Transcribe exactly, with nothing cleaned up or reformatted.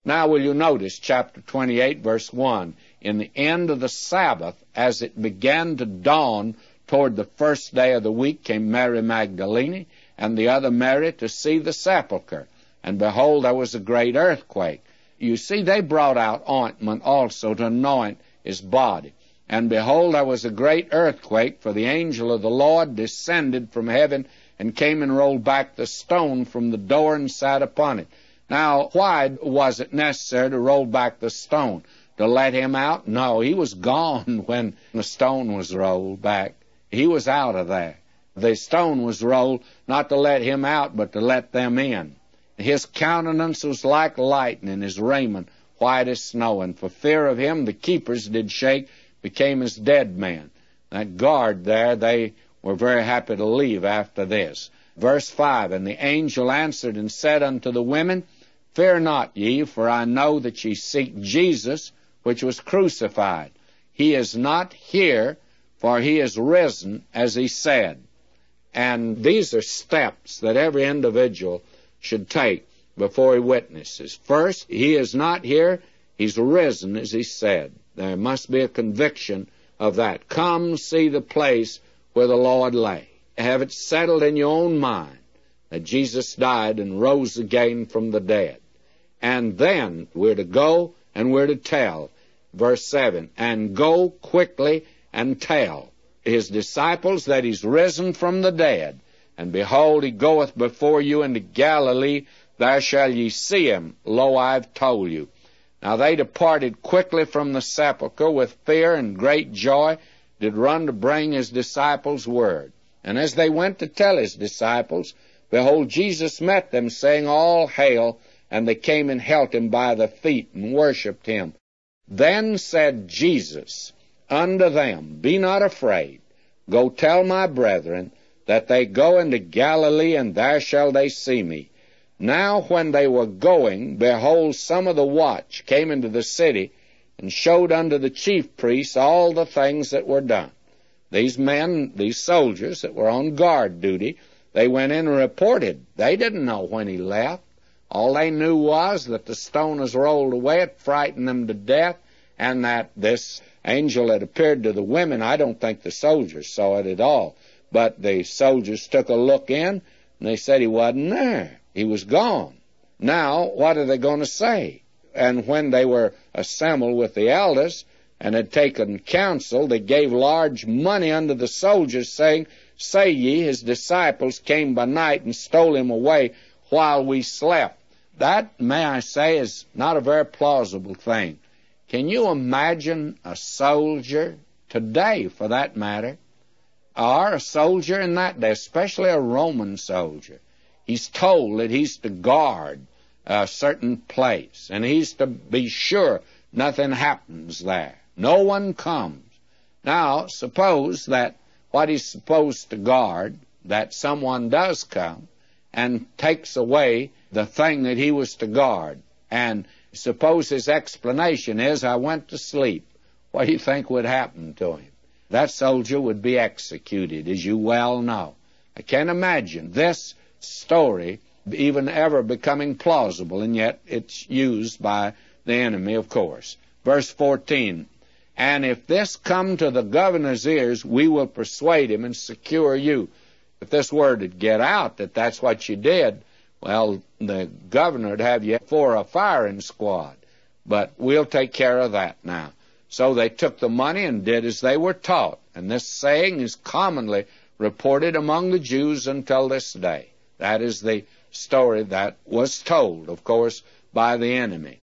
Now will you notice chapter twenty-eight, verse one. In the end of the Sabbath, as it began to dawn toward the first day of the week, came Mary Magdalene and the other Mary to see the sepulchre. And behold, there was a great earthquake. You see, they brought out ointment also to anoint his body. And behold, there was a great earthquake, for the angel of the Lord descended from heaven and came and rolled back the stone from the door and sat upon it. Now, why was it necessary to roll back the stone? To let him out? No, he was gone when the stone was rolled back. He was out of there. The stone was rolled not to let him out, but to let them in. His countenance was like lightning, his raiment white as snow, and for fear of him the keepers did shake, became as dead men. That guard there, they were very happy to leave after this. Verse five, and the angel answered and said unto the women, Fear not ye, for I know that ye seek Jesus, which was crucified. He is not here, for he is risen, as he said. And these are steps that every individual should take before he witnesses. First, he is not here, he's risen, as he said. There must be a conviction of that. Come see the place where the Lord lay. Have it settled in your own mind that Jesus died and rose again from the dead. And then we're to go and we're to tell. Verse seven, and go quickly and tell his disciples that he's risen from the dead. And behold, he goeth before you into Galilee, there shall ye see him. Lo, I've told you. Now they departed quickly from the sepulchre with fear and great joy, did run to bring his disciples word. And as they went to tell his disciples, behold, Jesus met them, saying, All hail, and they came and held him by the feet and worshipped him. Then said Jesus unto them, Be not afraid. Go tell my brethren that they go into Galilee, and there shall they see me. Now when they were going, behold, some of the watch came into the city, and showed unto the chief priests all the things that were done. These men, these soldiers that were on guard duty, they went in and reported. They didn't know when he left. All they knew was that the stone was rolled away, it frightened them to death, and that this angel had appeared to the women. I don't think the soldiers saw it at all. But the soldiers took a look in, and they said he wasn't there. He was gone. Now, what are they going to say? And when they were assembled with the elders and had taken counsel, they gave large money unto the soldiers, saying, Say ye, his disciples came by night and stole him away while we slept. That, may I say, is not a very plausible thing. Can you imagine a soldier today, for that matter, or a soldier in that day, especially a Roman soldier? He's told that he's to guard a certain place, and he's to be sure nothing happens there. No one comes. Now, suppose that what he's supposed to guard, that someone does come and takes away the thing that he was to guard. And suppose his explanation is, I went to sleep. What do you think would happen to him? That soldier would be executed, as you well know. I can't imagine this story even ever becoming plausible, and yet it's used by the enemy, of course. Verse fourteen, and if this come to the governor's ears, we will persuade him and secure you. If this word would get out that that's what you did, well, the governor would have you for a firing squad. But we'll take care of that now. So they took the money and did as they were taught. And this saying is commonly reported among the Jews until this day. That is the story that was told, of course, by the enemy.